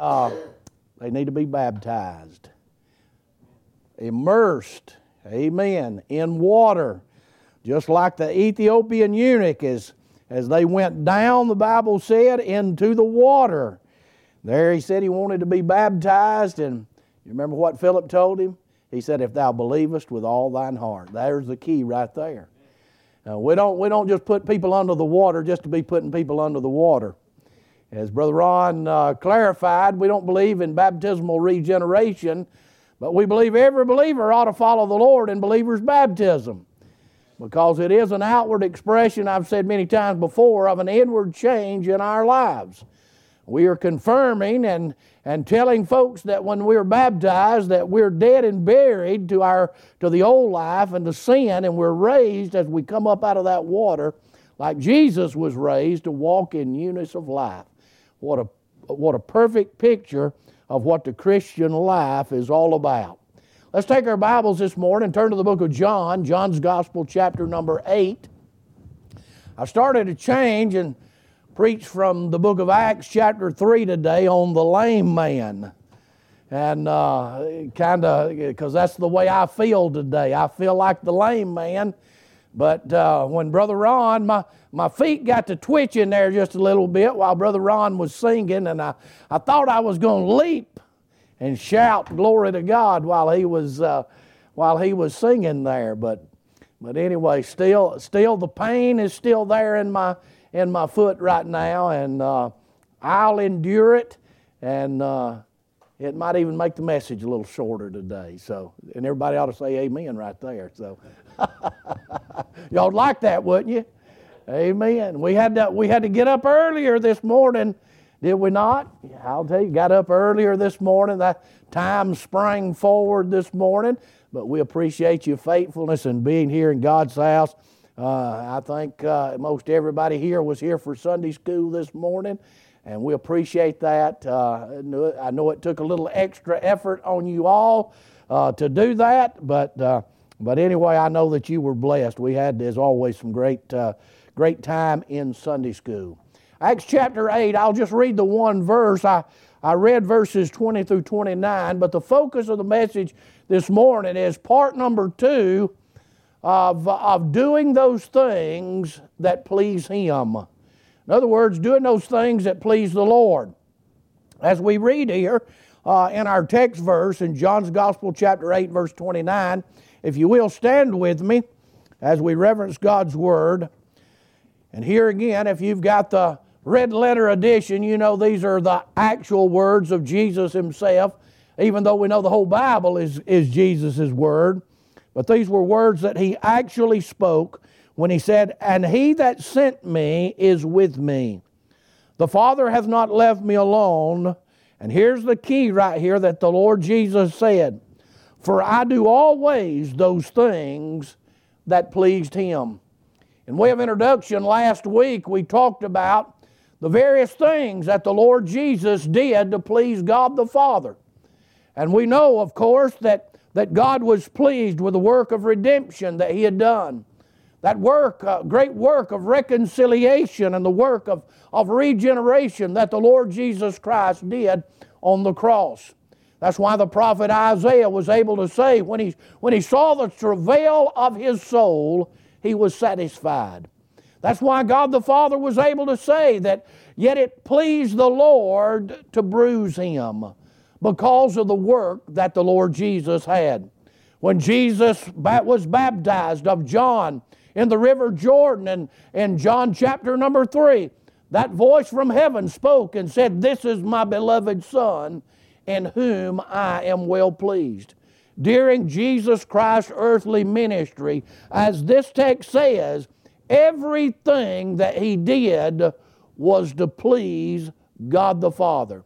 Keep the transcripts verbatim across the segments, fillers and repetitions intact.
Uh, they need to be baptized. Immersed, amen, in water. Just like the Ethiopian eunuch, as, as they went down, the Bible said, into the water. There he said he wanted to be baptized, and you remember what Philip told him? He said, if thou believest with all thine heart. There's the key right there. Now, we don't, we don't just put people under the water just to be putting people under the water. As Brother Ron uh, clarified, we don't believe in baptismal regeneration, but we believe every believer ought to follow the Lord in believer's baptism, because it is an outward expression, I've said many times before, of an inward change in our lives. We are confirming and, and telling folks that when we're baptized that we're dead and buried to our to the old life and to sin, and we're raised as we come up out of that water like Jesus was raised to walk in newness of life. What a, what a perfect picture of what the Christian life is all about. Let's take our Bibles this morning and turn to the book of John, John's Gospel, chapter number eight. I started to change and preach from the book of Acts, chapter three today on the lame man. And uh, kind of, because that's the way I feel today. I feel like the lame man. But uh, when Brother Ron, my, my feet got to twitching there just a little bit while Brother Ron was singing, and I, I thought I was going to leap and shout glory to God while he was uh, while he was singing there. But but anyway, still still the pain is still there in my in my foot right now, and uh, I'll endure it, and uh, it might even make the message a little shorter today. So, and everybody ought to say amen right there. So, y'all'd like that, wouldn't you? Amen. We had to we had to get up earlier this morning, did we not? I'll tell you, got up earlier this morning. That time sprang forward this morning, but we appreciate your faithfulness in being here in God's house. Uh, I think uh, most everybody here was here for Sunday school this morning, and we appreciate that. Uh, I know it took a little extra effort on you all uh, to do that, but uh, but anyway, I know that you were blessed. We had, as always, some great uh, great time in Sunday school. Acts chapter eight, I'll just read the one verse. I, I read verses twenty through twenty-nine, but the focus of the message this morning is part number two of, of doing those things that please Him. In other words, doing those things that please the Lord. As we read here uh, in our text verse in John's Gospel chapter eight, verse twenty-nine, if you will stand with me as we reverence God's Word. And here again, if you've got the red letter edition, you know these are the actual words of Jesus Himself, even though we know the whole Bible is, is Jesus' Word. But these were words that He actually spoke when He said, "And He that sent me is with me. The Father hath not left me alone." And here's the key right here that the Lord Jesus said, "For I do always those things that pleased Him." In way of introduction, last week we talked about the various things that the Lord Jesus did to please God the Father. And we know, of course, that, that God was pleased with the work of redemption that He had done. That work, uh, great work of reconciliation and the work of, of regeneration that the Lord Jesus Christ did on the cross. That's why the prophet Isaiah was able to say, when he, when he saw the travail of his soul, he was satisfied. That's why God the Father was able to say that, "Yet it pleased the Lord to bruise Him," because of the work that the Lord Jesus had. When Jesus was baptized of John in the river Jordan, and in John chapter number three, that voice from heaven spoke and said, "This is my beloved Son, in whom I am well pleased." During Jesus Christ's earthly ministry, as this text says, everything that He did was to please God the Father.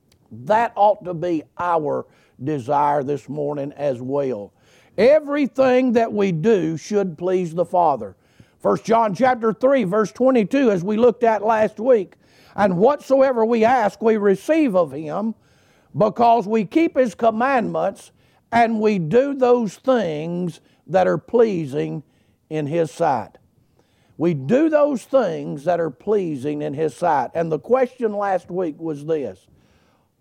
That ought to be our desire this morning as well. Everything that we do should please the Father. First John chapter three, verse twenty-two, as we looked at last week. "And whatsoever we ask, we receive of Him, because we keep His commandments, and we do those things that are pleasing in His sight." We do those things that are pleasing in His sight. And the question last week was this: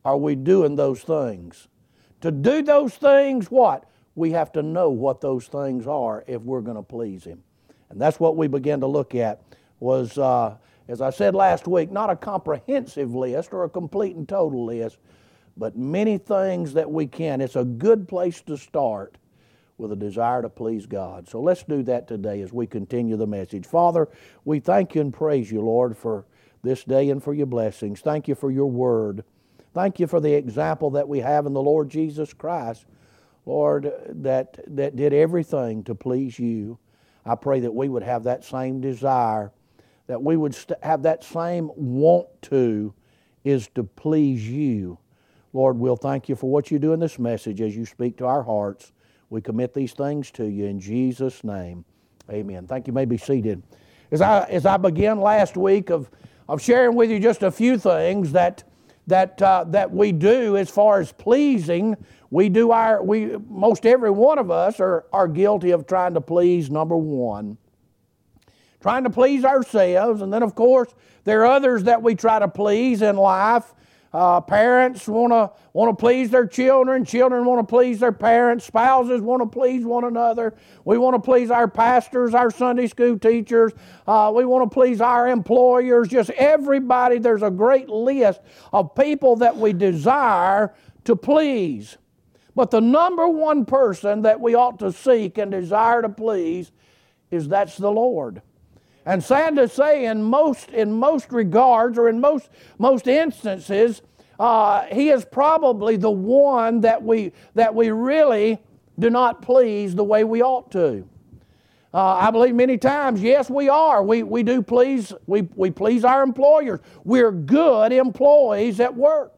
are we doing those things? To do those things, what? We have to know what those things are if we're going to please Him. And that's what we began to look at was, uh, as I said last week, not a comprehensive list or a complete and total list, but many things that we can. It's a good place to start with a desire to please God. So let's do that today as we continue the message. Father, we thank you and praise you, Lord, for this day and for your blessings. Thank you for your word. Thank you for the example that we have in the Lord Jesus Christ, Lord, that, that did everything to please you. I pray that we would have that same desire, that we would st- have that same want to, is to please you. Lord, we'll thank you for what you do in this message as you speak to our hearts. We commit these things to you in Jesus' name. Amen. Thank you. You may be seated. As I, as I began last week of of sharing with you just a few things that that uh, that we do as far as pleasing. We do our we most every one of us are are guilty of trying to please number one, trying to please ourselves, and then of course there are others that we try to please in life. Uh, parents want to want to please their children. Children want to please their parents. Spouses want to please one another. We want to please our pastors, our Sunday school teachers. Uh, we want to please our employers. Just everybody. There's a great list of people that we desire to please. But the number one person that we ought to seek and desire to please is that's the Lord. And sad to say, in most in most regards, or in most most instances, uh, He is probably the one that we that we really do not please the way we ought to. Uh, I believe many times, yes, we are. We we do please we we please our employers. We're good employees at work.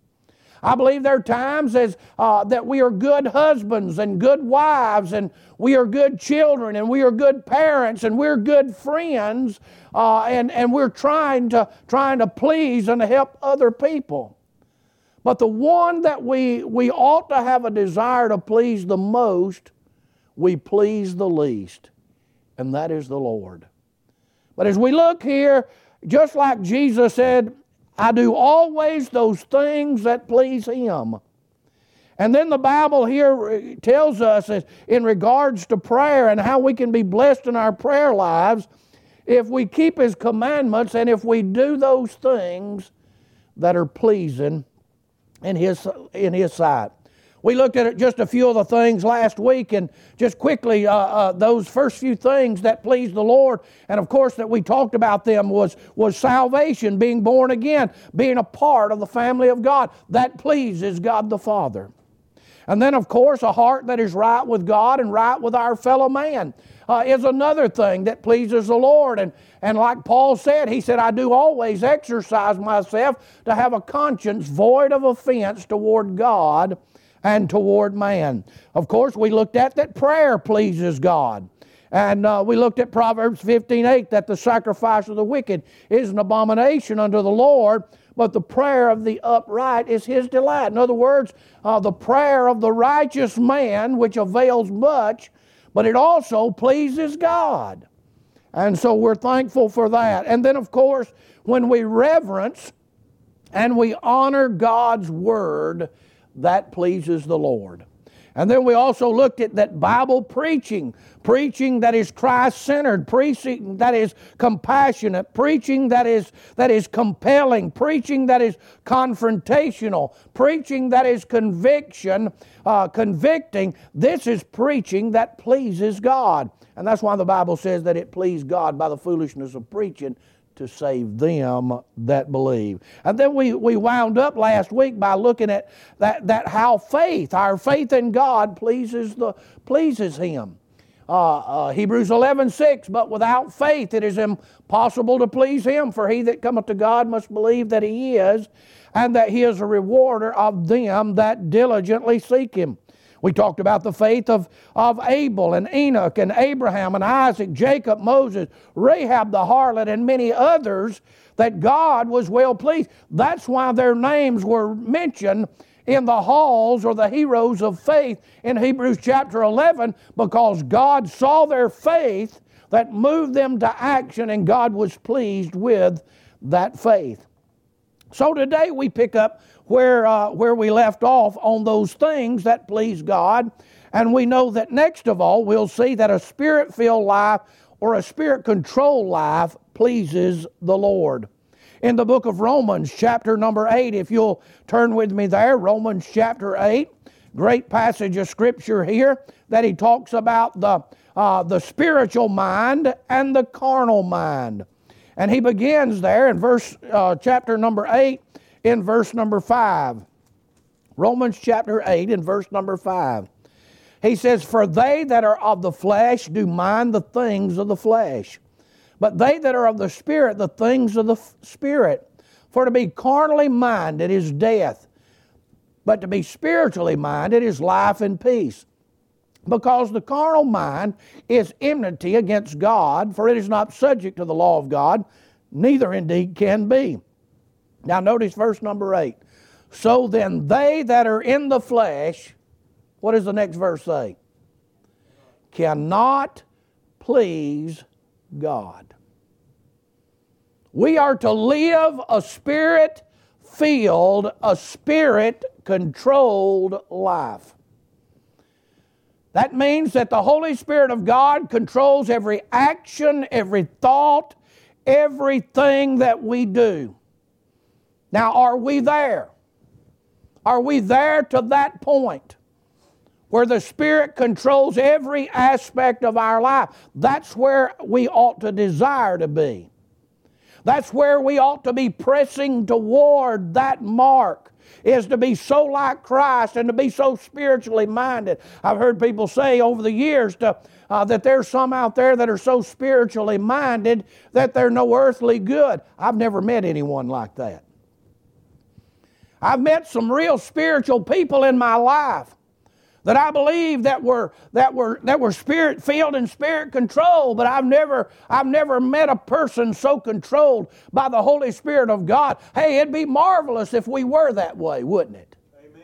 I believe there are times as uh, that we are good husbands and good wives, and we are good children, and we are good parents, and we're good friends, uh, and and we're trying to trying to please and to help other people. But the one that we we ought to have a desire to please the most, we please the least, and that is the Lord. But as we look here, just like Jesus said, I do always those things that please Him. And then the Bible here tells us in regards to prayer and how we can be blessed in our prayer lives if we keep His commandments and if we do those things that are pleasing in His, in His sight. We looked at just a few of the things last week, and just quickly, uh, uh, those first few things that pleased the Lord, and of course that we talked about them was, was salvation, being born again, being a part of the family of God. That pleases God the Father. And then, of course, a heart that is right with God and right with our fellow man uh, is another thing that pleases the Lord. And, and like Paul said, he said, I do always exercise myself to have a conscience void of offense toward God and toward man. Of course, we looked at that prayer pleases God. And uh, we looked at Proverbs fifteen eight, that the sacrifice of the wicked is an abomination unto the Lord, but the prayer of the upright is His delight. In other words, uh, the prayer of the righteous man, which avails much, but it also pleases God. And so we're thankful for that. And then, of course, when we reverence and we honor God's Word, that pleases the Lord. And then we also looked at that Bible preaching, preaching that is Christ-centered, preaching that is compassionate, preaching that is that is compelling, preaching that is confrontational, preaching that is conviction, uh, convicting. This is preaching that pleases God. And that's why the Bible says that it pleased God by the foolishness of preaching to save them that believe. And then we, we wound up last week by looking at that, that how faith, our faith in God pleases the pleases Him. Uh, uh, Hebrews eleven six, but without faith it is impossible to please Him, for he that cometh to God must believe that He is, and that He is a rewarder of them that diligently seek Him. We talked about the faith of, of Abel and Enoch and Abraham and Isaac, Jacob, Moses, Rahab the harlot, and many others that God was well pleased. That's why their names were mentioned in the halls or the heroes of faith in Hebrews chapter eleven, because God saw their faith that moved them to action, and God was pleased with that faith. So today we pick up where, uh, where we left off on those things that please God. And we know that next of all, we'll see that a Spirit-filled life or a Spirit-controlled life pleases the Lord. In the book of Romans, chapter number eight, if you'll turn with me there, Romans chapter eight, great passage of Scripture here that he talks about the, uh, the spiritual mind and the carnal mind. And he begins there in verse uh, chapter number eight, in verse number five. Romans chapter eight, in verse number five. He says, "For they that are of the flesh do mind the things of the flesh, but they that are of the Spirit, the things of the Spirit. For to be carnally minded is death, but to be spiritually minded is life and peace. Because the carnal mind is enmity against God, for it is not subject to the law of God, neither indeed can be." Now notice verse number eight. "So then they that are in the flesh," what does the next verse say? "Cannot please God." We are to live a Spirit-filled, a Spirit-controlled life. That means that the Holy Spirit of God controls every action, every thought, everything that we do. Now, are we there? Are we there to that point where the Spirit controls every aspect of our life? That's where we ought to desire to be. That's where we ought to be pressing toward that mark, is to be so like Christ and to be so spiritually minded. I've heard people say over the years to, uh, that there's some out there that are so spiritually minded that they're no earthly good. I've never met anyone like that. I've met some real spiritual people in my life that I believe that were that were that were Spirit-filled and Spirit-controlled, but I've never I've never met a person so controlled by the Holy Spirit of God. Hey, it'd be marvelous if we were that way, wouldn't it? Amen.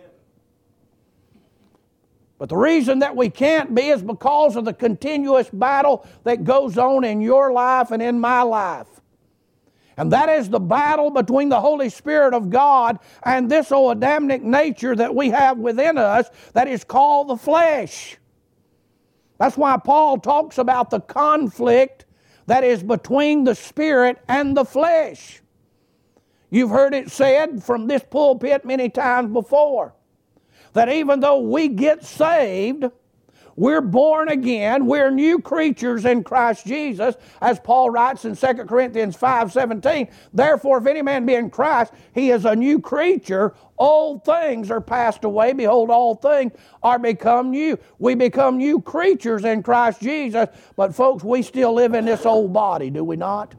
But the reason that we can't be is because of the continuous battle that goes on in your life and in my life. And that is the battle between the Holy Spirit of God and this old Adamic nature that we have within us that is called the flesh. That's why Paul talks about the conflict that is between the Spirit and the flesh. You've heard it said from this pulpit many times before that even though we get saved, we're born again, we're new creatures in Christ Jesus, as Paul writes in Second Corinthians five seventeen. "Therefore, if any man be in Christ, he is a new creature. Old things are passed away. Behold, all things are become new." We become new creatures in Christ Jesus, but folks, we still live in this old body, do we not?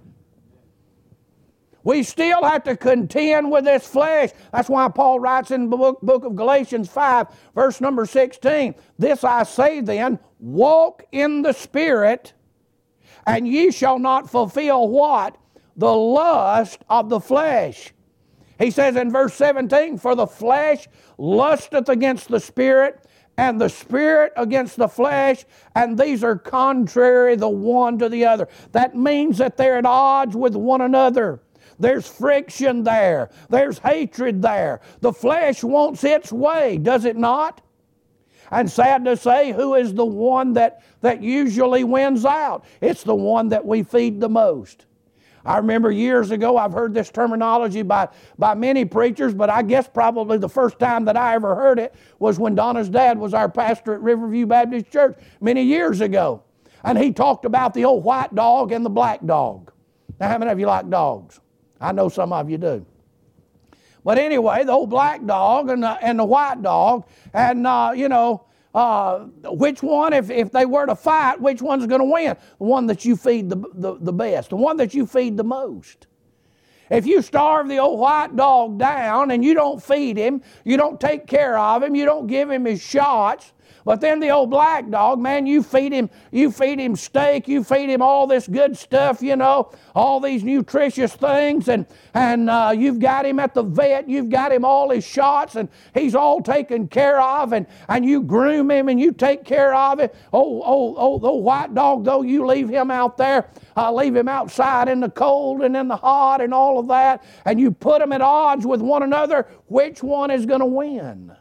We still have to contend with this flesh. That's why Paul writes in the book, book of Galatians five, verse number sixteen, "This I say then, walk in the Spirit, and ye shall not fulfill" what? "The lust of the flesh." He says in verse seventeen, "For the flesh lusteth against the Spirit, and the Spirit against the flesh, and these are contrary the one to the other." That means that they're at odds with one another. There's friction there. There's hatred there. The flesh wants its way, does it not? And sad to say, who is the one that, that usually wins out? It's the one that we feed the most. I remember years ago, I've heard this terminology by, by many preachers, but I guess probably the first time that I ever heard it was when Donna's dad was our pastor at Riverview Baptist Church many years ago. And he talked about the old white dog and the black dog. Now, how many of you like dogs? I know some of you do. But anyway, the old black dog and the, and the white dog, and, uh, you know, uh, which one, if, if they were to fight, which one's going to win? The one that you feed the, the, the best, the one that you feed the most. If you starve the old white dog down and you don't feed him, you don't take care of him, you don't give him his shots, But then the old black dog, man, you feed him, you feed him steak, you feed him all this good stuff, you know, all these nutritious things, and and uh, you've got him at the vet, you've got him all his shots, and he's all taken care of, and, and you groom him and you take care of it. Oh, oh, oh, the white dog, though, you leave him out there, uh, leave him outside in the cold and in the hot and all of that, and you put them at odds with one another. Which one is going to win?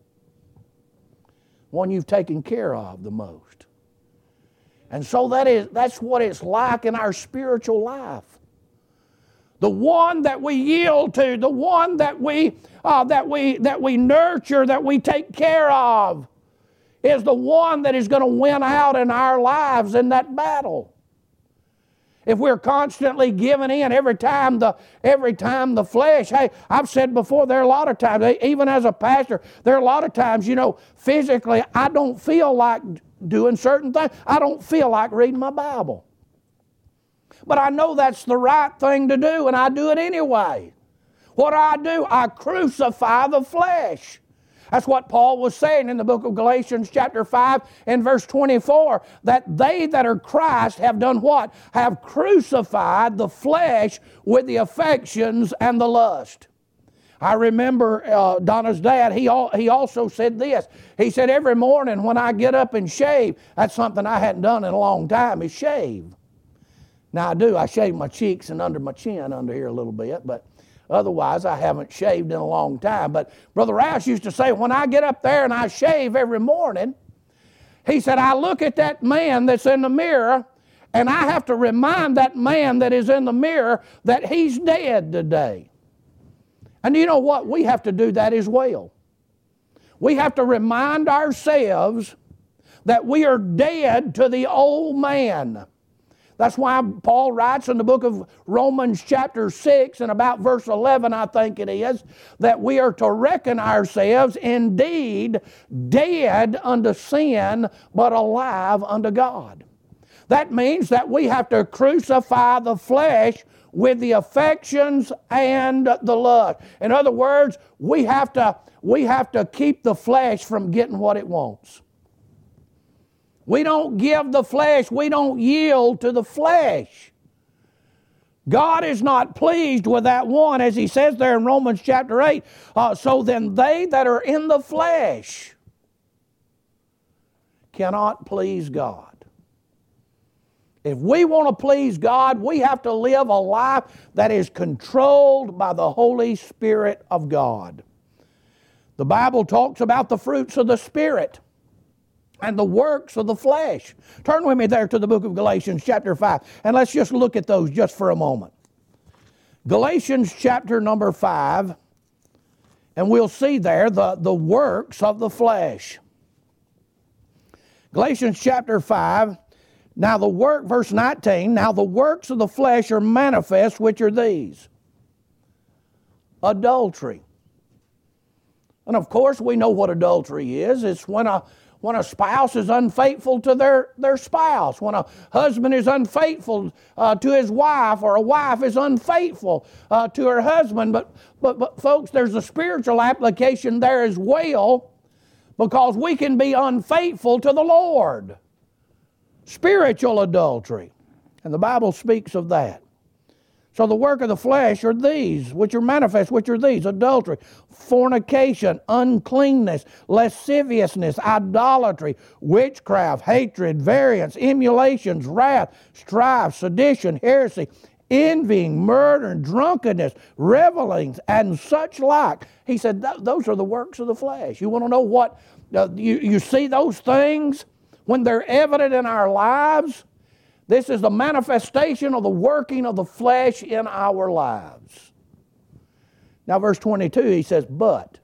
One you've taken care of the most. And so that is, that's what it's like in our spiritual life. The one that we yield to, the one that we, uh, that we, that we nurture, that we take care of, is the one that is going to win out in our lives in that battle. If we're constantly giving in every time the every time the flesh, hey, I've said before, there are a lot of times, even as a pastor, there are a lot of times, you know, physically, I don't feel like doing certain things. I don't feel like reading my Bible. But I know that's the right thing to do, and I do it anyway. What do I do? I crucify the flesh. That's what Paul was saying in the book of Galatians chapter five and verse twenty-four, that they that are Christ have done what? Have crucified the flesh with the affections and the lust. I remember uh, Donna's dad, he, al- he also said this. He said, every morning when I get up and shave, that's something I hadn't done in a long time, is shave. Now I do, I shave my cheeks and under my chin under here a little bit, but otherwise, I haven't shaved in a long time. But Brother Rouse used to say, when I get up there and I shave every morning, he said, I look at that man that's in the mirror, and I have to remind that man that is in the mirror that he's dead today. And you know what? We have to do that as well. We have to remind ourselves that we are dead to the old man. That's why Paul writes in the book of Romans chapter six and about verse eleven, I think it is, that we are to reckon ourselves indeed dead unto sin, but alive unto God. That means that we have to crucify the flesh with the affections and the lust. In other words, we have to, we have to keep the flesh from getting what it wants. We don't give the flesh, we don't yield to the flesh. God is not pleased with that one, as he says there in Romans chapter eight. Uh, so then they that are in the flesh cannot please God. If we want to please God, we have to live a life that is controlled by the Holy Spirit of God. The Bible talks about the fruits of the Spirit and the works of the flesh. Turn with me there to the book of Galatians chapter five, and let's just look at those just for a moment. Galatians chapter number five, and we'll see there the, the works of the flesh. Galatians chapter five, now the work, verse nineteen, now the works of the flesh are manifest, which are these. Adultery. And of course we know what adultery is. It's when a When a spouse is unfaithful to their, their spouse, when a husband is unfaithful uh, to his wife, or a wife is unfaithful uh, to her husband. But, but, but folks, there's a spiritual application there as well, because we can be unfaithful to the Lord. Spiritual adultery. And the Bible speaks of that. So the work of the flesh are these, which are manifest, which are these: adultery, fornication, uncleanness, lasciviousness, idolatry, witchcraft, hatred, variance, emulations, wrath, strife, sedition, heresy, envying, murder, drunkenness, revelings, and such like. He said those are the works of the flesh. You want to know what, uh, you, you see those things when they're evident in our lives? This is the manifestation of the working of the flesh in our lives. Now verse twenty-two, he says, but,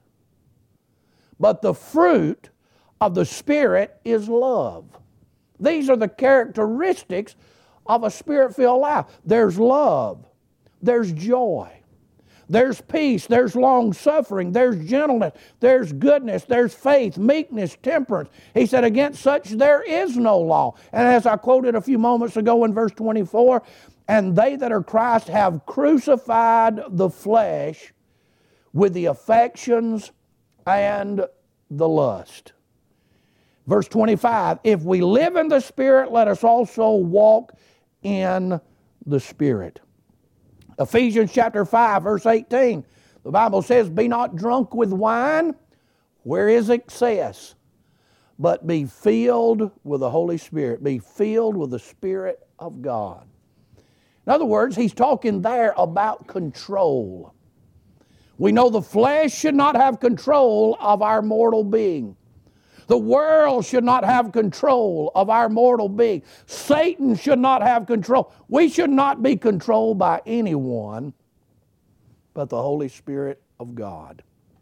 but the fruit of the Spirit is love. These are the characteristics of a Spirit-filled life. There's love, there's joy, there's peace, there's long-suffering, there's gentleness, there's goodness, there's faith, meekness, temperance. He said, against such there is no law. And as I quoted a few moments ago in verse twenty-four, and they that are Christ have crucified the flesh with the affections and the lust. Verse twenty-five, if we live in the Spirit, let us also walk in the Spirit. Ephesians chapter five, verse eighteen, the Bible says, be not drunk with wine, where is excess, but be filled with the Holy Spirit. Be filled with the Spirit of God. In other words, he's talking there about control. We know the flesh should not have control of our mortal being. The world should not have control of our mortal being. Satan should not have control. We should not be controlled by anyone but the Holy Spirit of God.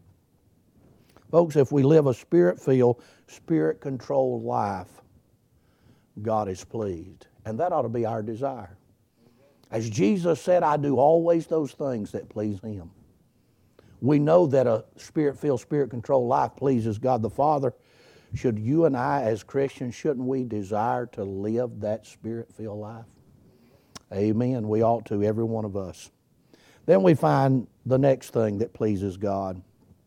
Folks, if we live a Spirit-filled, Spirit-controlled life, God is pleased. And that ought to be our desire. As Jesus said, I do always those things that please Him. We know that a Spirit-filled, Spirit-controlled life pleases God the Father. Should you and I as Christians, shouldn't we desire to live that Spirit-filled life? Amen. We ought to, every one of us. Then we find the next thing that pleases God.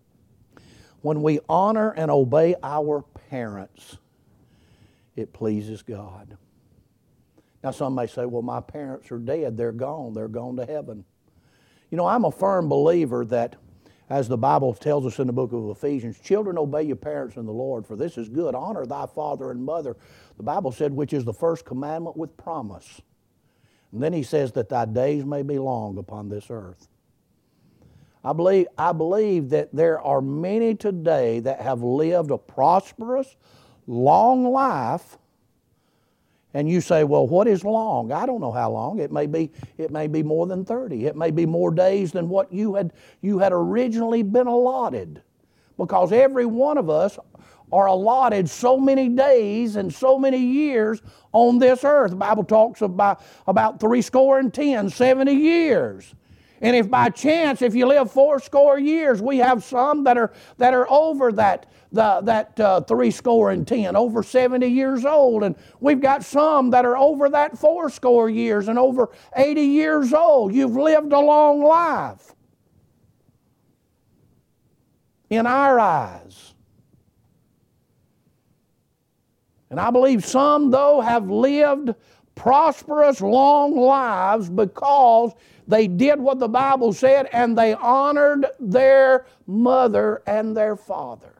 When we honor and obey our parents, it pleases God. Now some may say, well, my parents are dead. They're gone. They're gone to heaven. You know, I'm a firm believer that, as the Bible tells us in the book of Ephesians, children, obey your parents in the Lord, for this is good. Honor thy father and mother. The Bible said, which is the first commandment with promise. And then he says that thy days may be long upon this earth. I believe, I believe that there are many today that have lived a prosperous, long life. And you say, well, what is long? I don't know how long. It may be, it may be more than thirty. It may be more days than what you had, you had originally been allotted. Because every one of us are allotted so many days and so many years on this earth. The Bible talks about, about three score and ten, seventy years. And if by chance, if you live four score years, we have some that are that are over that the, that uh, three score and ten, over seventy years old, and we've got some that are over that four score years and over eighty years old. You've lived a long life in our eyes. And I believe some, though, have lived prosperous, long lives because they did what the Bible said and they honored their mother and their father.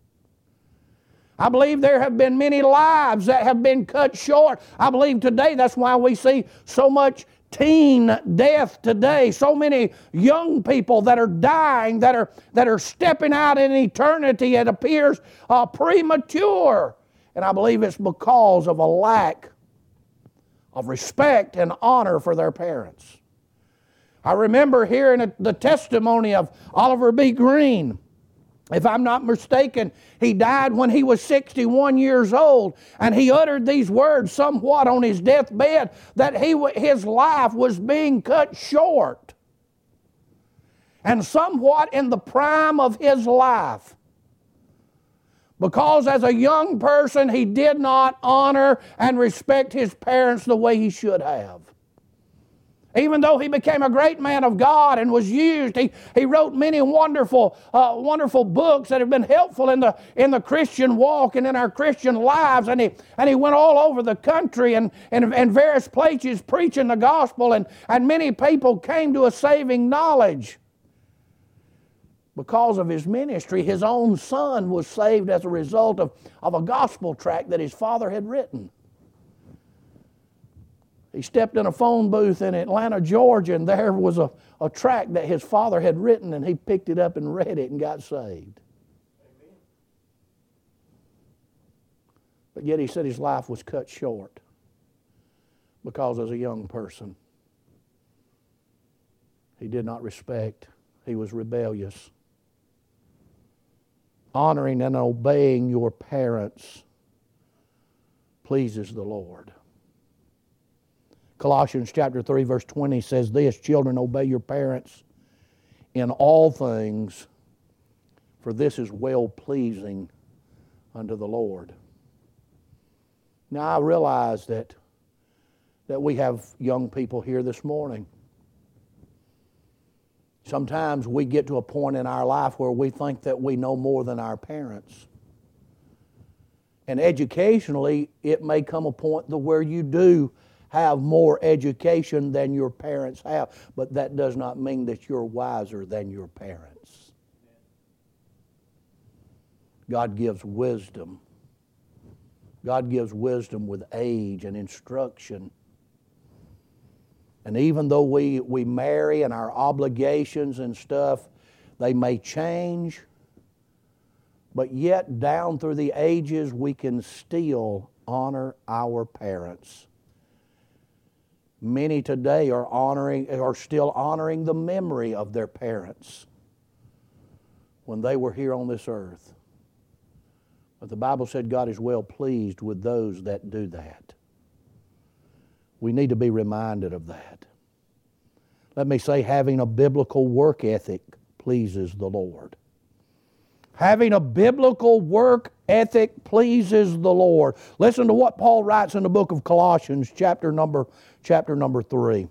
I believe there have been many lives that have been cut short. I believe today that's why we see so much teen death today. So many young people that are dying, that are, that are stepping out in eternity, it appears uh, premature. And I believe it's because of a lack of respect and honor for their parents. I remember hearing the testimony of Oliver B. Green. If I'm not mistaken, he died when he was sixty-one years old, and he uttered these words somewhat on his deathbed, that he, his life was being cut short. And somewhat in the prime of his life. Because as a young person, he did not honor and respect his parents the way he should have. Even though he became a great man of God and was used, he, he wrote many wonderful, uh, wonderful books that have been helpful in the, in the Christian walk and in our Christian lives. And he, and he went all over the country and, and, and various places preaching the gospel, and, and many people came to a saving knowledge. Because of his ministry, his own son was saved as a result of, of a gospel tract that his father had written. He stepped in a phone booth in Atlanta, Georgia, and there was a, a tract that his father had written, and he picked it up and read it and got saved. Amen. But yet he said his life was cut short because as a young person, he did not respect. He was rebellious. Honoring and obeying your parents pleases the Lord. Colossians chapter three verse twenty says this, children, obey your parents in all things, for this is well-pleasing unto the Lord. Now I realize that, that we have young people here this morning. Sometimes we get to a point in our life where we think that we know more than our parents. And educationally, it may come a point to where you do have more education than your parents have, but that does not mean that you're wiser than your parents. God gives wisdom. God gives wisdom with age and instruction. And even though we, we marry and our obligations and stuff, they may change, but yet down through the ages we can still honor our parents. Many today are honoring, are still honoring the memory of their parents when they were here on this earth. But the Bible said God is well pleased with those that do that. We need to be reminded of that. Let me say, having a biblical work ethic pleases the Lord. Having a biblical work ethic pleases the Lord. Listen to what Paul writes in the book of Colossians, chapter number, chapter number three.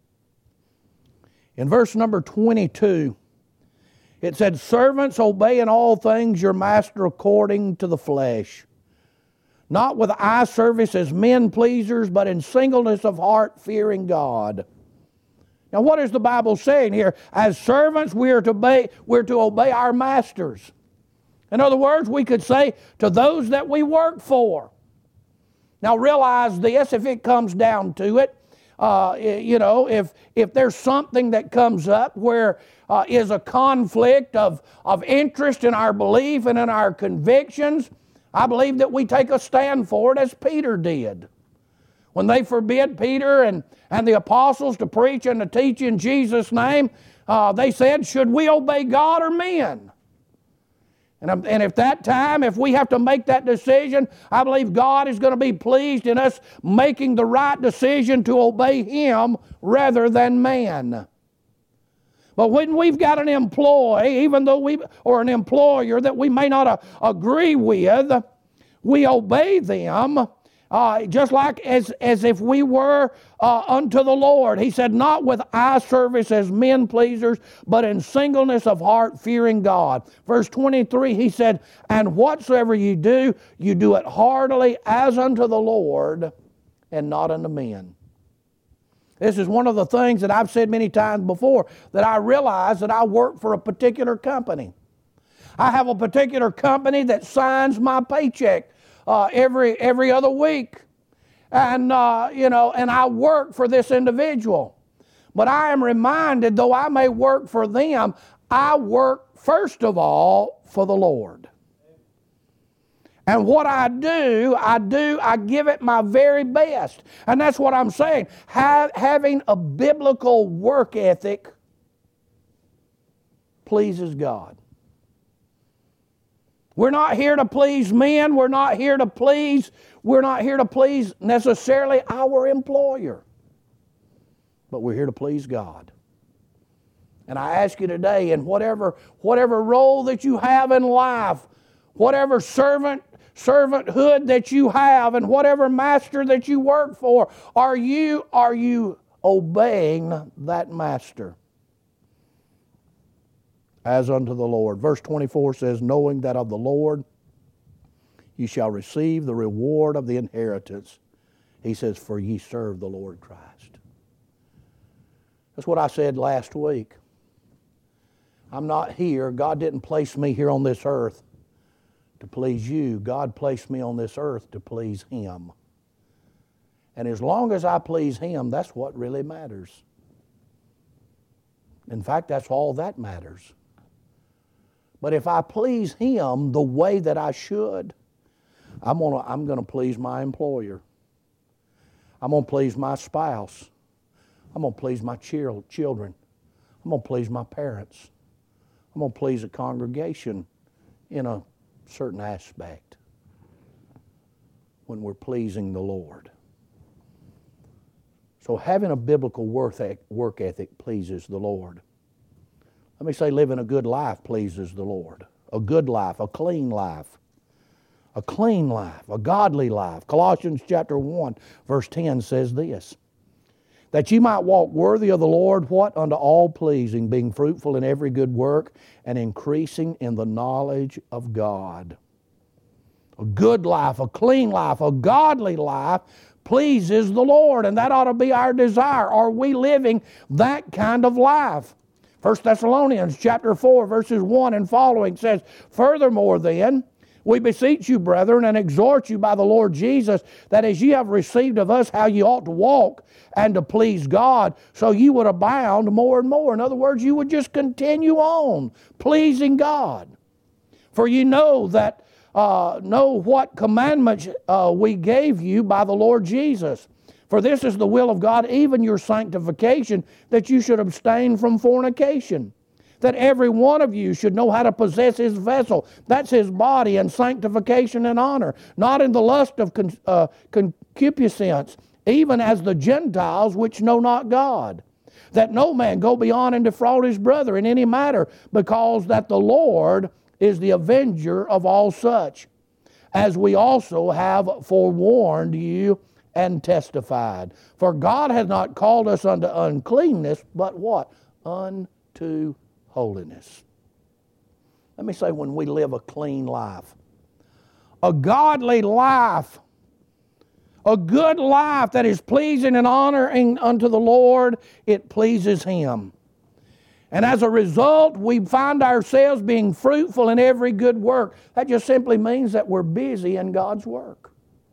In verse number twenty-two, it said, "Servants, obey in all things your master according to the flesh, not with eye service as men pleasers, but in singleness of heart, fearing God." Now, what is the Bible saying here? As servants, we are to obey, we're to obey our masters. In other words, we could say to those that we work for. Now, realize this, if it comes down to it, uh, you know, if if there's something that comes up where uh, is a conflict of, of interest in our belief and in our convictions, I believe that we take a stand for it as Peter did. When they forbid Peter and, and the apostles to preach and to teach in Jesus' name, uh, they said, should we obey God or men? And, and if that time, if we have to make that decision, I believe God is going to be pleased in us making the right decision to obey Him rather than man. But when we've got an employee, even though we, or an employer that we may not uh, agree with, we obey them. Uh, just like as, as if we were uh, unto the Lord. He said, not with eye service as men pleasers, but in singleness of heart, fearing God. Verse twenty-three, he said, and whatsoever you do, you do it heartily as unto the Lord and not unto men. This is one of the things that I've said many times before, that I realize that I work for a particular company. I have a particular company that signs my paycheck Uh, every every other week, and uh, you know, and I work for this individual. But I am reminded, though I may work for them, I work first of all for the Lord. And what I do, I do, I give it my very best, and that's what I'm saying. Ha- having a biblical work ethic pleases God. We're not here to please men. We're not here to please, we're not here to please necessarily our employer. But we're here to please God. And I ask you today, in whatever, whatever role that you have in life, whatever servant, servanthood that you have, and whatever master that you work for, are you, are you obeying that master? As unto the Lord. Verse twenty-four says, knowing that of the Lord ye shall receive the reward of the inheritance. He says, for ye serve the Lord Christ. That's what I said last week. I'm not here. God didn't place me here on this earth to please you. God placed me on this earth to please Him. And as long as I please Him, that's what really matters. In fact, that's all that matters. But if I please Him the way that I should, I'm gonna, I'm gonna please my employer. I'm gonna please my spouse. I'm gonna please my children. I'm gonna please my parents. I'm gonna please a congregation in a certain aspect when we're pleasing the Lord. So having a biblical work ethic pleases the Lord. Let me say, living a good life pleases the Lord. A good life, a clean life. A clean life, a godly life. Colossians chapter one, verse ten says this, that ye might walk worthy of the Lord, what? Unto all pleasing, being fruitful in every good work, and increasing in the knowledge of God. A good life, a clean life, a godly life pleases the Lord, and that ought to be our desire. Are we living that kind of life? First Thessalonians chapter four, verses one and following says, "Furthermore then, we beseech you, brethren, and exhort you by the Lord Jesus, that as ye have received of us how ye ought to walk and to please God, so ye would abound more and more." In other words, you would just continue on pleasing God. "For ye know that uh, know what commandments uh, we gave you by the Lord Jesus. For this is the will of God, even your sanctification, that you should abstain from fornication. That every one of you should know how to possess his vessel," that's his body, "in sanctification and honor, not in the lust of con- uh, concupiscence, even as the Gentiles which know not God. That no man go beyond and defraud his brother in any matter, because that the Lord is the avenger of all such, as we also have forewarned you and testified. For God hath not called us unto uncleanness, but" what? "Unto holiness." Let me say, when we live a clean life, a godly life, a good life that is pleasing and honoring unto the Lord, it pleases Him. And as a result, we find ourselves being fruitful in every good work. That just simply means that we're busy in God's work.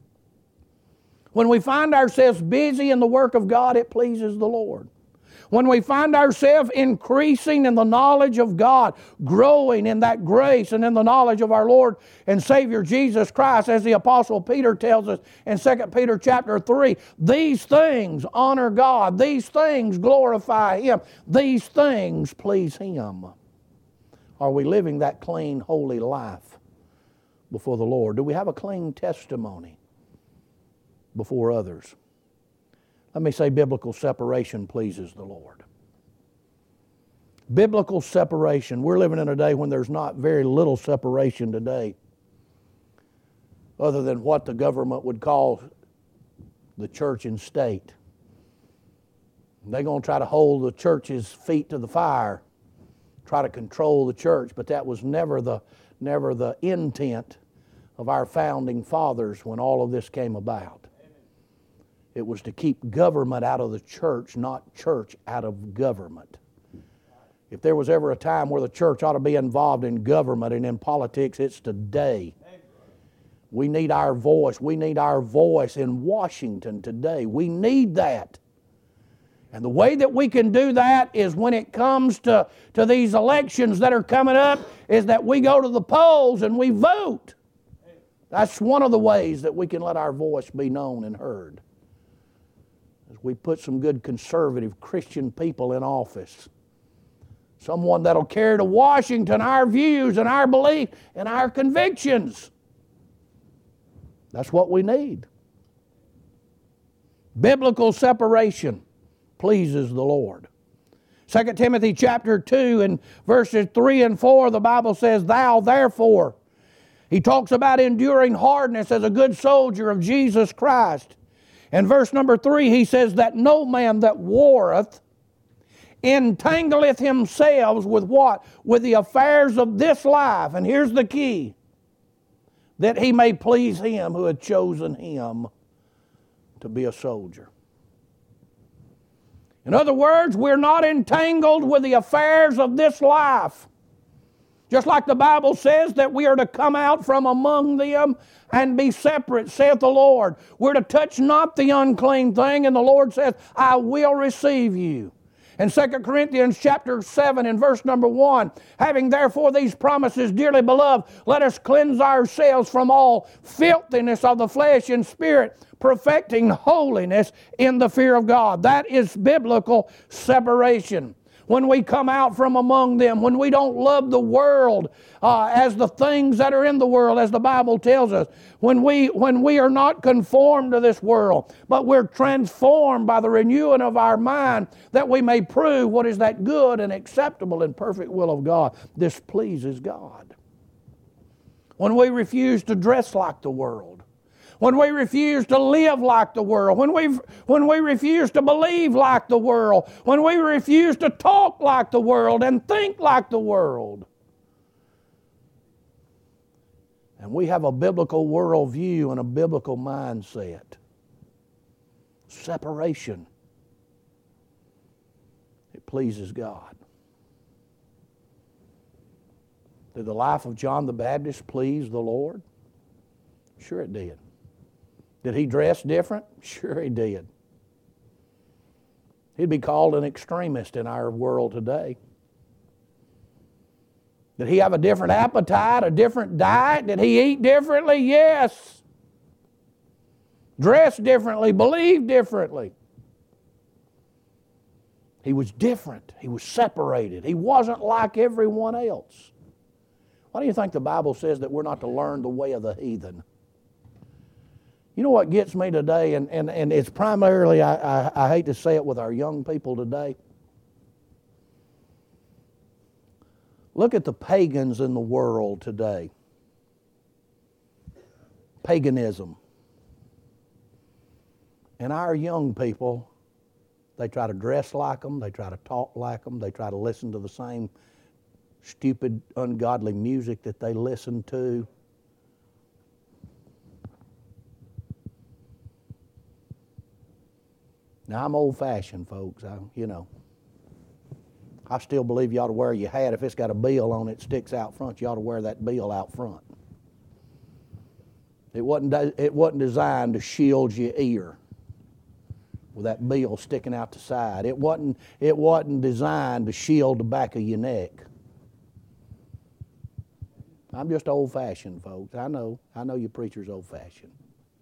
When we find ourselves busy in the work of God, it pleases the Lord. When we find ourselves increasing in the knowledge of God, growing in that grace and in the knowledge of our Lord and Savior Jesus Christ, as the Apostle Peter tells us in Second Peter chapter three, these things honor God, these things glorify Him, these things please Him. Are we living that clean, holy life before the Lord? Do we have a clean testimony before others? Let me say, biblical separation pleases the Lord. Biblical separation. We're living in a day when there's not very little separation today, other than what the government would call the church and state. They're going to try to hold the church's feet to the fire, try to control the church, but that was never the, never the intent of our founding fathers when all of this came about. It was to keep government out of the church, not church out of government. If there was ever a time where the church ought to be involved in government and in politics, it's today. We need our voice. We need our voice in Washington today. We need that. And the way that we can do that is when it comes to, to these elections that are coming up, is that we go to the polls and we vote. That's one of the ways that we can let our voice be known and heard. We put some good conservative Christian people in office. Someone that'll carry to Washington our views and our belief and our convictions. That's what we need. Biblical separation pleases the Lord. Second Timothy chapter two and verses three and four, the Bible says, "Thou therefore," he talks about enduring hardness as a good soldier of Jesus Christ. In verse number three, he says that no man that warreth entangleth himself with what? With the affairs of this life. And here's the key: that he may please Him who had chosen him to be a soldier. In other words, we're not entangled with the affairs of this life. Just like the Bible says that we are to come out from among them and be separate, saith the Lord. We're to touch not the unclean thing, and the Lord says, I will receive you. In Second Corinthians chapter seven and verse number one, having therefore these promises, dearly beloved, let us cleanse ourselves from all filthiness of the flesh and spirit, perfecting holiness in the fear of God. That is biblical separation. When we come out from among them, when we don't love the world uh, as the things that are in the world, as the Bible tells us, when we, when we are not conformed to this world, but we're transformed by the renewing of our mind, that we may prove what is that good and acceptable and perfect will of God. This pleases God. When we refuse to dress like the world, when we refuse to live like the world, when we, when we refuse to believe like the world, when we refuse to talk like the world and think like the world, And we have a biblical worldview and a biblical mindset. Separation. It pleases God. Did the life of John the Baptist please the Lord? Sure it did. Did he dress different? Sure he did. He'd be called an extremist in our world today. Did he have a different appetite, a different diet? Did he eat differently? Yes. Dress differently, believe differently. He was different. He was separated. He wasn't like everyone else. Why do you think the Bible says that we're not to learn the way of the heathen? You know what gets me today, and, and, and it's primarily, I, I, I hate to say it, with our young people today. Look at the pagans in the world today. Paganism. And our young people, they try to dress like them, they try to talk like them, they try to listen to the same stupid, ungodly music that they listen to. Now, I'm old-fashioned, folks. I, you know, I still believe you ought to wear your hat. If it's got a bill on it that sticks out front, you ought to wear that bill out front. It wasn't, it wasn't designed to shield your ear with that bill sticking out the side. It wasn't, it wasn't designed to shield the back of your neck. I'm just old-fashioned, folks. I know. I know your preacher's old-fashioned.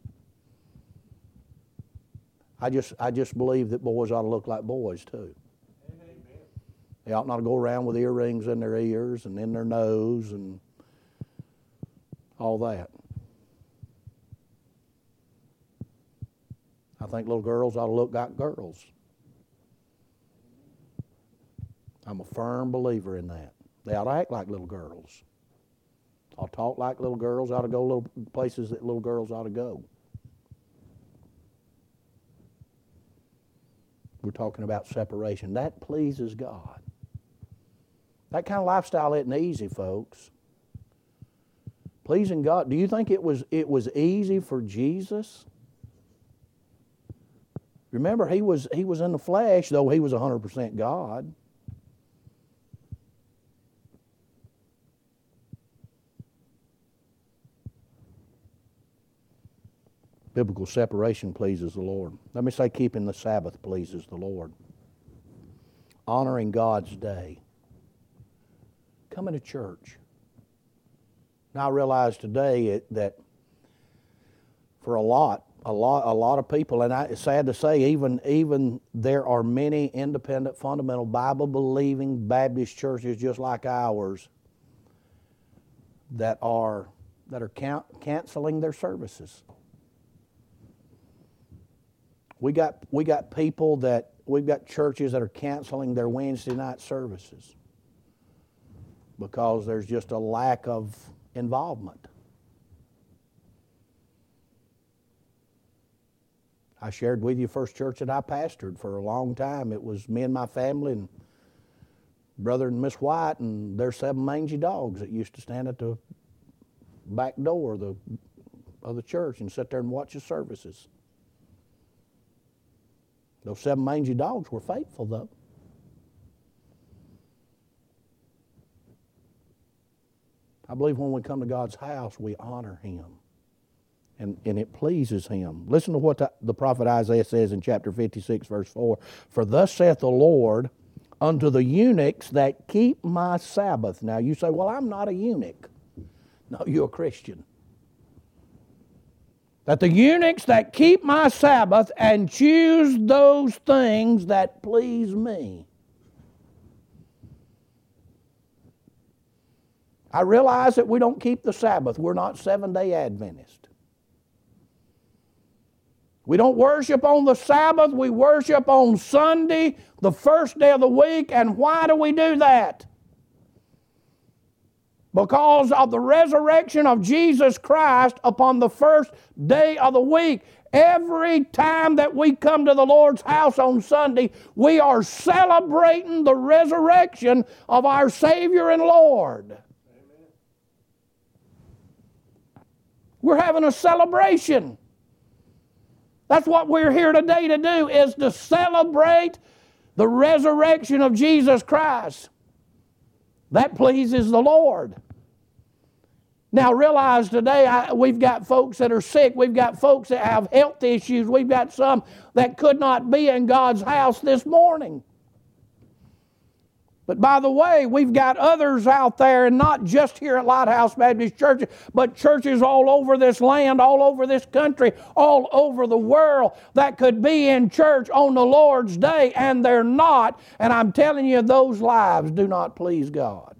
I just, I just believe that boys ought to look like boys, too. Amen. They ought not to go around with earrings in their ears and in their nose and all that. I think little girls ought to look like girls. I'm a firm believer in that. They ought to act like little girls. Ought to talk like little girls, ought to go little places that little girls ought to go. We're talking about separation. That pleases God. That kind of lifestyle isn't easy, folks. Pleasing God. Do you think it was it was easy for Jesus? Remember, he was he was in the flesh, though he was one hundred percent God. Biblical separation pleases the Lord. Let me say keeping the Sabbath pleases the Lord. Honoring God's day. Coming to church. Now I realize today it, that for a lot, a lot, a lot of people, and I, it's sad to say, even, even there are many independent, fundamental, Bible-believing Baptist churches just like ours that are that are can- canceling their services. We got we got people that we've got churches that are canceling their Wednesday night services because there's just a lack of involvement. I shared with you first church that I pastored for a long time. It was me and my family and brother and Miss White and their seven mangy dogs that used to stand at the back door of the, of the church and sit there and watch the services. Those seven mangy dogs were faithful, though. I believe when we come to God's house, we honor Him. And, and it pleases Him. Listen to what the, the prophet Isaiah says in chapter fifty-six, verse four. For thus saith the Lord unto the eunuchs that keep my Sabbath. Now you say, well, I'm not a eunuch. No, you're a Christian. That the eunuchs that keep my Sabbath and choose those things that please me. I realize that we don't keep the Sabbath. We're not Seventh-day Adventists. We don't worship on the Sabbath. We worship on Sunday, the first day of the week. And why do we do that? Because of the resurrection of Jesus Christ upon the first day of the week. Every time that we come to the Lord's house on Sunday, we are celebrating the resurrection of our Savior and Lord. Amen. We're having a celebration. That's what we're here today to do, is to celebrate the resurrection of Jesus Christ. That pleases the Lord. Now realize today I, we've got folks that are sick. We've got folks that have health issues. We've got some that could not be in God's house this morning. But by the way, we've got others out there, and not just here at Lighthouse Baptist Church, but churches all over this land, all over this country, all over the world that could be in church on the Lord's day, and they're not. And I'm telling you, those lives do not please God.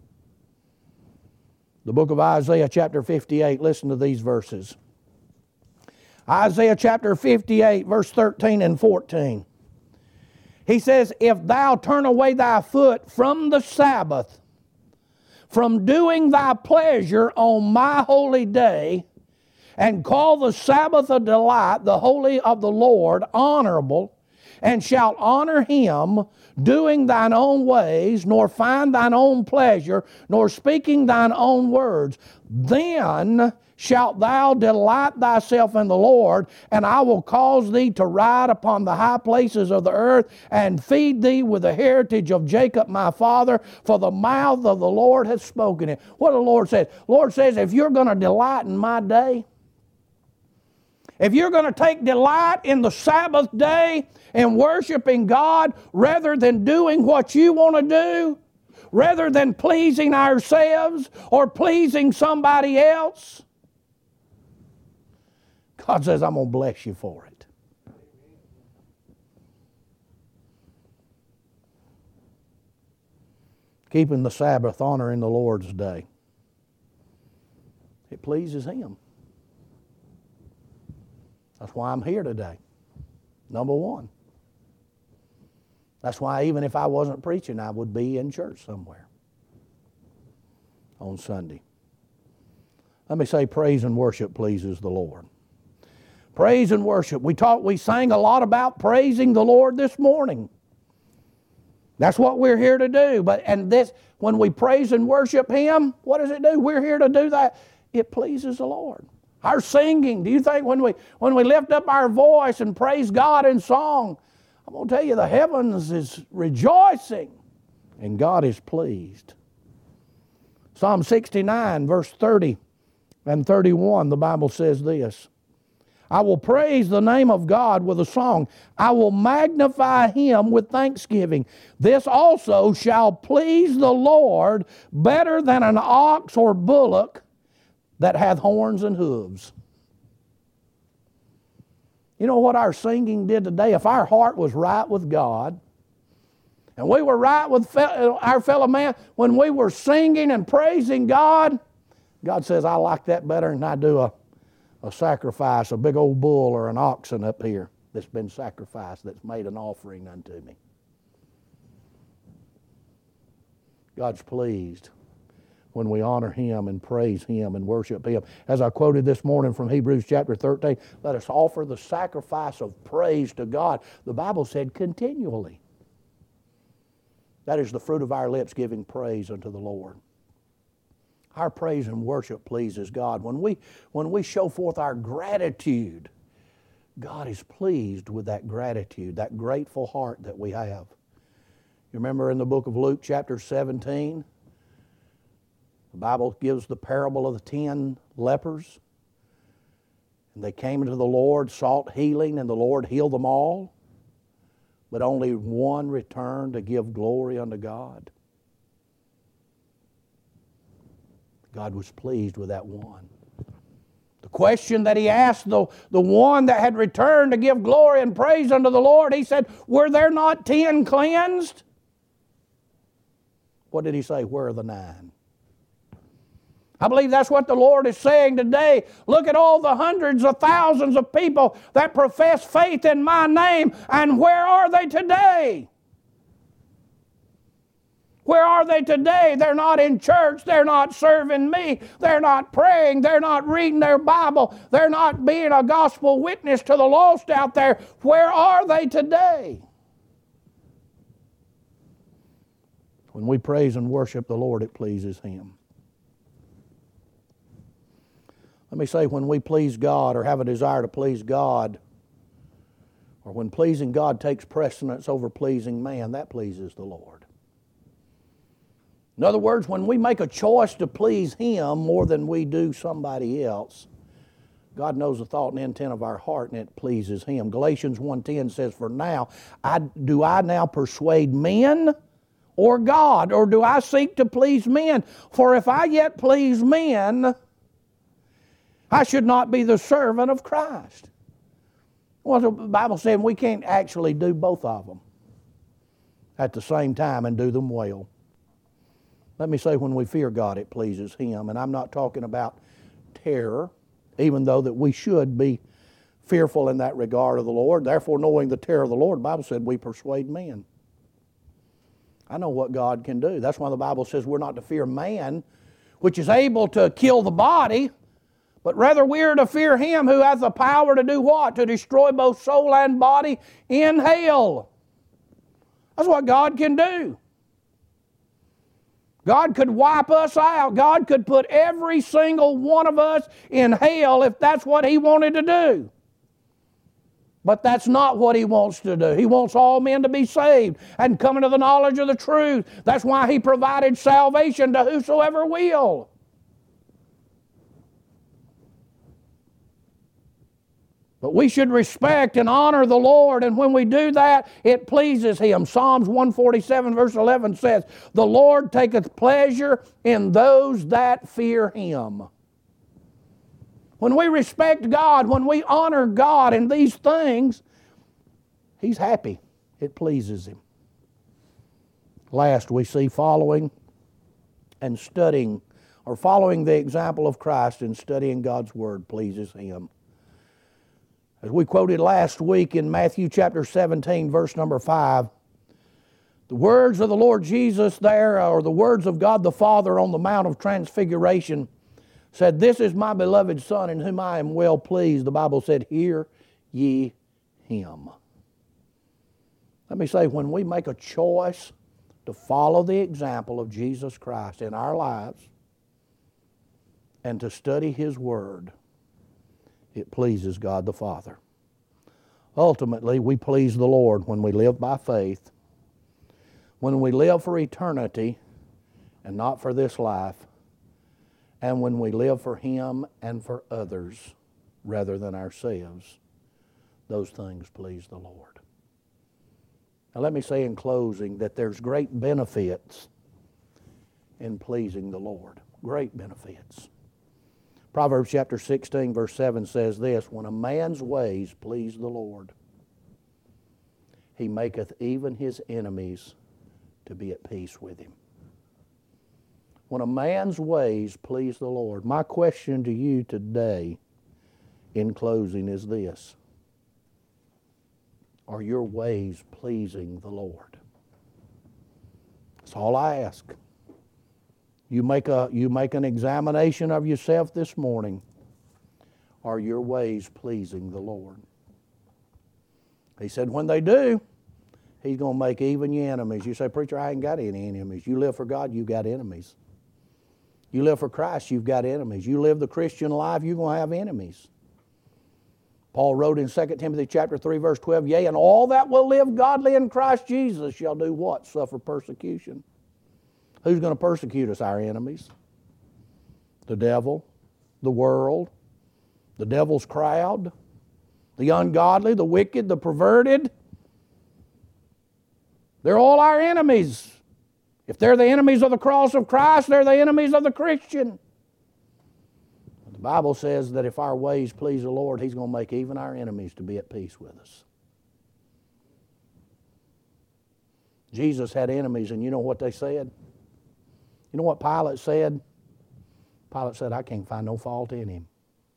The book of Isaiah chapter fifty-eight, listen to these verses. Isaiah chapter fifty-eight, verse thirteen and fourteen. He says, if thou turn away thy foot from the Sabbath, from doing thy pleasure on my holy day, and call the Sabbath a delight, the holy of the Lord, honorable, and shalt honor him, doing thine own ways, nor find thine own pleasure, nor speaking thine own words, then shalt thou delight thyself in the Lord, and I will cause thee to ride upon the high places of the earth, and feed thee with the heritage of Jacob my father, for the mouth of the Lord hath spoken it. What the Lord says? The Lord says, if you're going to delight in my day, if you're going to take delight in the Sabbath day and worshiping God rather than doing what you want to do, rather than pleasing ourselves or pleasing somebody else, God says, I'm going to bless you for it. Keeping the Sabbath, honoring the Lord's day. It pleases Him. That's why I'm here today. Number one. That's why even if I wasn't preaching, I would be in church somewhere on Sunday. Let me say praise and worship pleases the Lord. Praise and worship. We talked, we sang a lot about praising the Lord this morning. That's what we're here to do. But and this, when we praise and worship Him, what does it do? We're here to do that. It pleases the Lord. Our singing, do you think when we when we lift up our voice and praise God in song, I'm going to tell you the heavens is rejoicing and God is pleased. Psalm sixty-nine, verse thirty and thirty-one, the Bible says this. I will praise the name of God with a song. I will magnify Him with thanksgiving. This also shall please the Lord better than an ox or bullock that hath horns and hooves. You know what our singing did today? If our heart was right with God, and we were right with our fellow man, when we were singing and praising God, God says, I like that better than I do a a sacrifice, a big old bull or an oxen up here that's been sacrificed, that's made an offering unto me. God's pleased when we honor Him and praise Him and worship Him. As I quoted this morning from Hebrews chapter thirteen, let us offer the sacrifice of praise to God. The Bible said continually. That is the fruit of our lips, giving praise unto the Lord. Our praise and worship pleases God. When we, when we show forth our gratitude, God is pleased with that gratitude, that grateful heart that we have. You remember in the book of Luke chapter seventeen, the Bible gives the parable of the ten lepers. And they came into the Lord, sought healing, and the Lord healed them all. But only one returned to give glory unto God. God was pleased with that one. The question that He asked the, the one that had returned to give glory and praise unto the Lord, He said, were there not ten cleansed? What did He say? Where are the nine? I believe that's what the Lord is saying today. Look at all the hundreds of thousands of people that profess faith in my name, and where are they today? Where are they today? They're not in church. They're not serving me. They're not praying. They're not reading their Bible. They're not being a gospel witness to the lost out there. Where are they today? When we praise and worship the Lord, it pleases Him. Let Let me say, when we please God or have a desire to please God, or when pleasing God takes precedence over pleasing man, that pleases the Lord. In other words, when we make a choice to please Him more than we do somebody else, God knows the thought and intent of our heart, and it pleases Him. Galatians one ten says, "For now, I, do I now persuade men or God, or do I seek to please men? For if I yet please men, I should not be the servant of Christ." Well, the Bible says we can't actually do both of them at the same time and do them well. Let me say, when we fear God, it pleases Him. And I'm not talking about terror, even though that we should be fearful in that regard of the Lord. Therefore, knowing the terror of the Lord, the Bible said we persuade men. I know what God can do. That's why the Bible says we're not to fear man, which is able to kill the body, but rather we are to fear Him who has the power to do what? To destroy both soul and body in hell. That's what God can do. God could wipe us out. God could put every single one of us in hell if that's what He wanted to do. But that's not what He wants to do. He wants all men to be saved and come into the knowledge of the truth. That's why He provided salvation to whosoever will. But we should respect and honor the Lord, and when we do that, it pleases Him. Psalms one forty-seven verse eleven says, "The Lord taketh pleasure in those that fear Him." When we respect God, when we honor God in these things, He's happy. It pleases Him. Last, we see following and studying, or following the example of Christ and studying God's Word pleases Him. As we quoted last week in Matthew chapter seventeen, verse number five, the words of the Lord Jesus there, or the words of God the Father on the Mount of Transfiguration, said, "This is my beloved Son in whom I am well pleased." The Bible said, "Hear ye Him." Let me say, when we make a choice to follow the example of Jesus Christ in our lives and to study His Word, it pleases God the Father. Ultimately, we please the Lord when we live by faith, when we live for eternity and not for this life, and when we live for Him and for others rather than ourselves. Those things please the Lord. Now let me say in closing that there's great benefits in pleasing the Lord. Great benefits. Proverbs chapter sixteen verse seven says this, "When a man's ways please the Lord, he maketh even his enemies to be at peace with him." When a man's ways please the Lord. My question to you today in closing is this: are your ways pleasing the Lord? That's all I ask. You make a you make an examination of yourself this morning. Are your ways pleasing the Lord? He said when they do, He's going to make even your enemies. You say, "Preacher, I ain't got any enemies." You live for God, you've got enemies. You live for Christ, you've got enemies. You live the Christian life, you're going to have enemies. Paul wrote in Second Timothy chapter three, verse twelve, "Yea, and all that will live godly in Christ Jesus shall do what? Suffer persecution." Who's going to persecute us? Our enemies. The devil, the world, the devil's crowd, the ungodly, the wicked, the perverted. They're all our enemies. If they're the enemies of the cross of Christ, they're the enemies of the Christian. The Bible says that if our ways please the Lord, He's going to make even our enemies to be at peace with us. Jesus had enemies, and you know what they said? You know what Pilate said? Pilate said, "I can't find no fault in Him."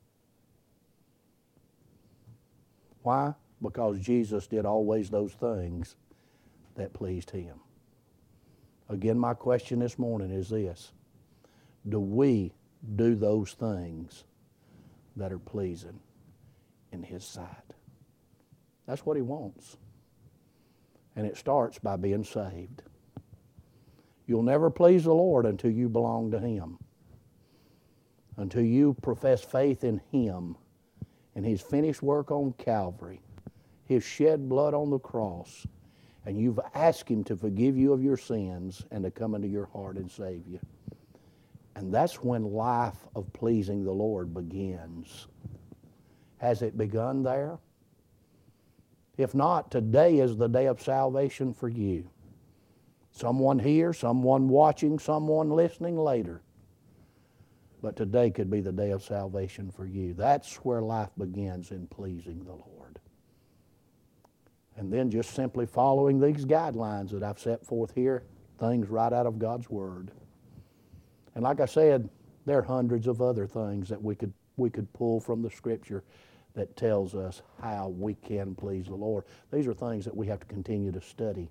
Why? Because Jesus did always those things that pleased Him. Again, my question this morning is this: do we do those things that are pleasing in His sight? That's what He wants. And it starts by being saved. You'll never please the Lord until you belong to Him. until you profess faith in Him and His finished work on Calvary, His shed blood on the cross, and you've asked Him to forgive you of your sins and to come into your heart and save you. And that's when life of pleasing the Lord begins. Has it begun there? If not, today is the day of salvation for you. Someone here, someone watching, someone listening later. But today could be the day of salvation for you. That's where life begins, in pleasing the Lord. And then just simply following these guidelines that I've set forth here, things right out of God's Word. And like I said, there are hundreds of other things that we could we could pull from the Scripture that tells us how we can please the Lord. These are things that we have to continue to study.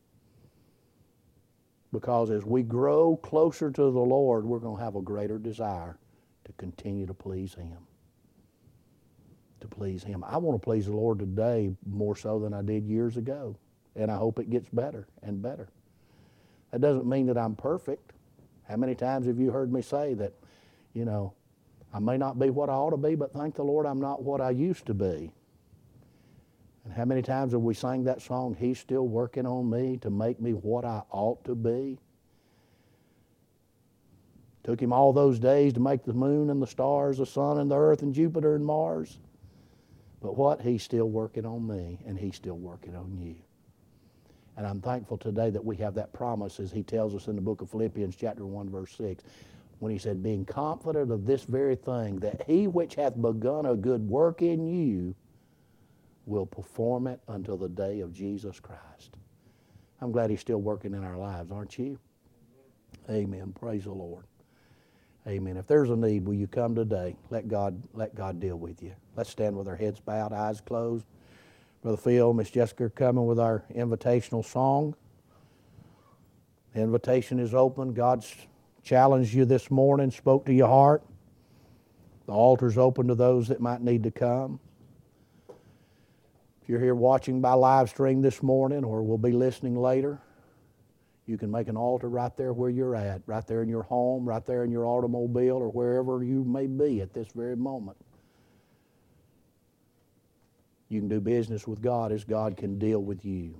Because as we grow closer to the Lord, we're going to have a greater desire to continue to please Him. To please Him. I want to please the Lord today more so than I did years ago. And I hope it gets better and better. That doesn't mean that I'm perfect. How many times have you heard me say that, you know, I may not be what I ought to be, but thank the Lord I'm not what I used to be. And how many times have we sang that song, He's still working on me to make me what I ought to be? Took Him all those days to make the moon and the stars, the sun and the earth and Jupiter and Mars. But what? He's still working on me, and He's still working on you. And I'm thankful today that we have that promise, as He tells us in the book of Philippians chapter one, verse six, when He said, being confident of this very thing, that He which hath begun a good work in you will perform it until the day of Jesus Christ. I'm glad He's still working in our lives, aren't you? Amen. Praise the Lord. Amen. If there's a need, will you come today? Let God, let God deal with you. Let's stand with our heads bowed, eyes closed. Brother Phil, Miss Jessica are coming with our invitational song. The invitation is open. God's challenged you this morning, spoke to your heart. The altar's open to those that might need to come. If you're here watching by live stream this morning or will be listening later, you can make an altar right there where you're at, right there in your home, right there in your automobile, or wherever you may be at this very moment. You can do business with God as God can deal with you.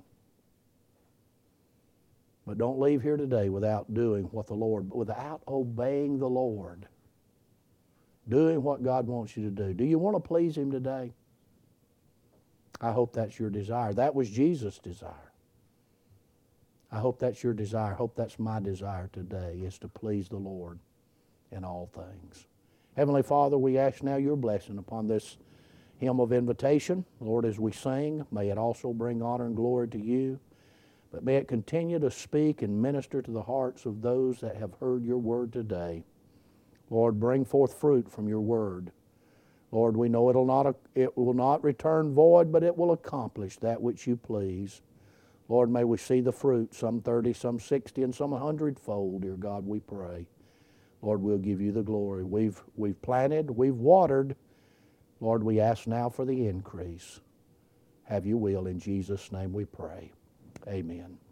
But don't leave here today without doing what the Lord, without obeying the Lord. Doing what God wants you to do. Do you want to please Him today? I hope that's your desire. That was Jesus' desire. I hope that's your desire. I hope that's my desire today, is to please the Lord in all things. Heavenly Father, we ask now your blessing upon this hymn of invitation. Lord, as we sing, may it also bring honor and glory to you. But may it continue to speak and minister to the hearts of those that have heard your word today. Lord, bring forth fruit from your word. Lord, we know it'll not, it will not return void, but it will accomplish that which you please. Lord, may we see the fruit, some thirty, some sixty, and some a hundredfold, dear God, we pray. Lord, we'll give you the glory. We've, we've planted, we've watered. Lord, we ask now for the increase. Have your will, in Jesus' name we pray. Amen.